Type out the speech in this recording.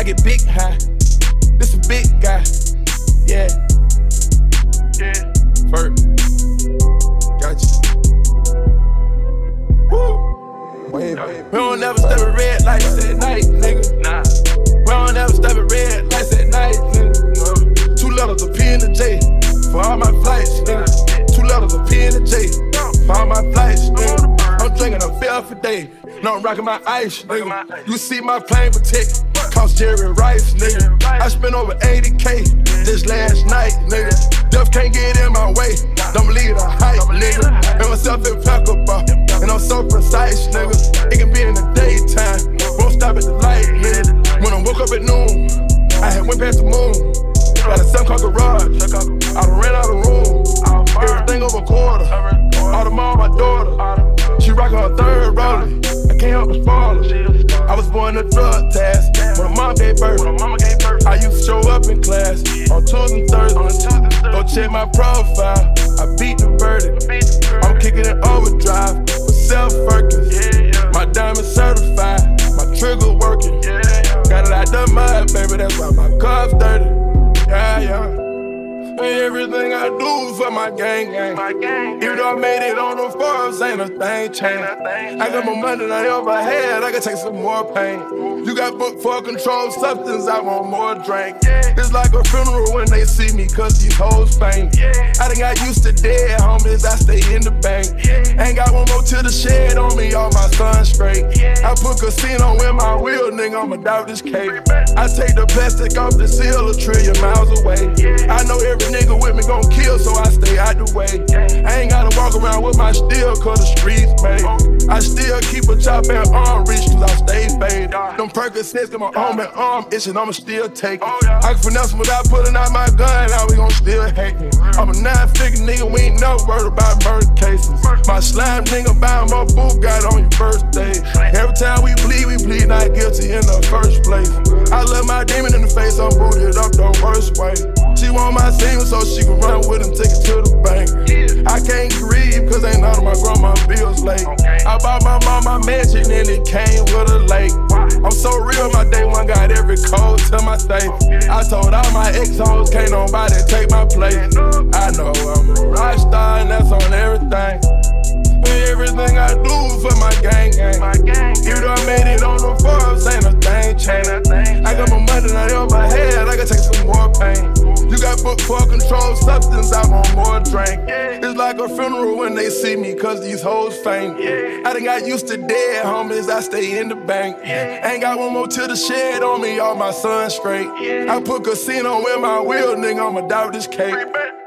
get big high. This a big guy. Yeah. Yeah. First. Gotcha. Woo. Wave. We don't never step at red lights at night, nigga. Nah. We don't never step at red lights at night, nigga. 2 letters of P and a J for all my flights, nigga. 2 letters of P and a J for all my flights, nigga. I'm drinking a beer for day. No, I'm rocking my ice, nigga. You see my plane protect, cost Jerry Rice, nigga. I spent over 80K this last night, nigga. Death can't get in my way, don't believe the hype, nigga. And myself impeccable, and I'm so precise, nigga. It can be in the daytime, won't stop at the light, nigga. When I woke up at noon, I had went past the moon. Got a 7-car garage, I done ran out of room. Everything over quarter, all the mom, my daughter. She rockin' her 3rd rolling, I can't help but spoil her. I was born in a drug task when her mom gave birth. I used to show up in class on Tuesdays and Thursdays. Go check my profile, I beat the verdict. I'm kicking it overdrive with Self Firkins. My diamond certified, my trigger working. Got it out the mud, baby, that's why my car's dirty. Yeah, yeah. Everything I do for my gang. Even though I made it on the Forbes, ain't a thing changed. I got more money than I ever had, I can take some more pain. You got booked for a controlled substance, I want more drink. It's like a funeral when they see me, cause these hoes faint. I done got used to dead homies, I stay in the bank. Ain't got one more to the shed on me, all my sons straight. I put casino in my wheel, nigga, I'ma doubt this cake. I take the plastic off the seal a trillion miles away. I know every nigga with me gon' kill, so I stay out the way. I ain't gotta walk around with my steel, cause the streets made. I still keep a chop and arm reach, cause I stay fade. Them Percocets got my arm and arm itching, I'ma still take it. I can finesse them without pulling out my gun, now we gon' still hate me. I'm a 9-figure nigga, we ain't never worried about murder cases. My slime nigga buying my boot got on your first day. Every time we plead not guilty in the first place. I love my demon in the face, I'm booted up the worst way. She want my semen so she can run with him, take it to the bank. I can't grieve cause ain't none of my grandma bills late. I bought my mom my mansion and it came with a lake. I'm so real, my day one got every code to my safe. I told all my ex-hoes can't nobody take my place. I know I'm a rock star and that's on everything. Everything I do for my gang. Even though I made it on the Forbes, ain't a thing changed. I got more money than I ever had, I can take some more pain. You got booked for a controlled substance, I want more drink. It's like a funeral when they see me, cause these hoes faint. I done got used to dead homies, I stay in the bank. Ain't got one more to the shed on me, all my sons straight. I put casino in my wheel, nigga, I'ma doubt this cake.